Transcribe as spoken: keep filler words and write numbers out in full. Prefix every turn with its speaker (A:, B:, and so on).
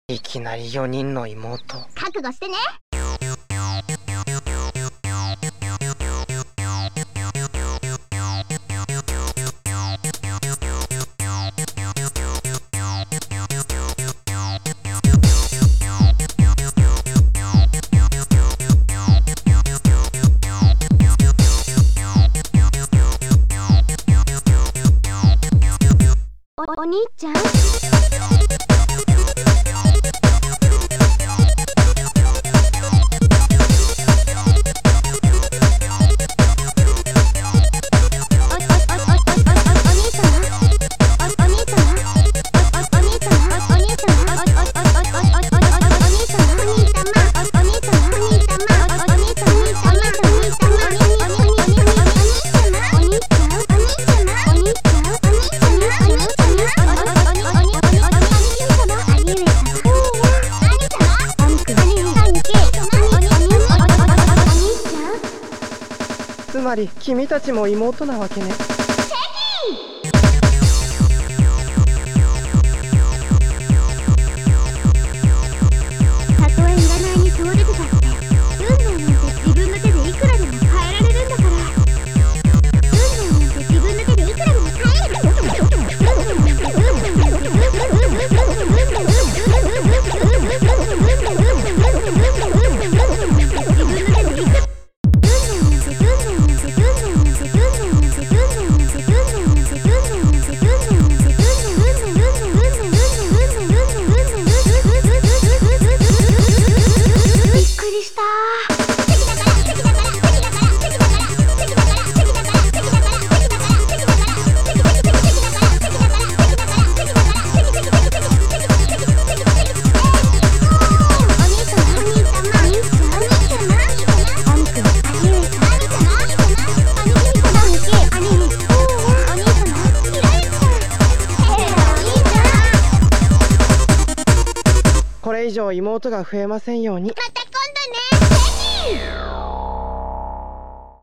A: いきなりよにんの妹。
B: 覚悟してね。お、お兄ちゃん。
A: つまり君たちも妹なわけね。
B: たとえ占いに通れてたって運命なんて自分の手でいくらでも変えられるんだから。運命なんて自分の手でいくらでも変える。
A: これ以上妹が増えませんように。
B: また今度ね。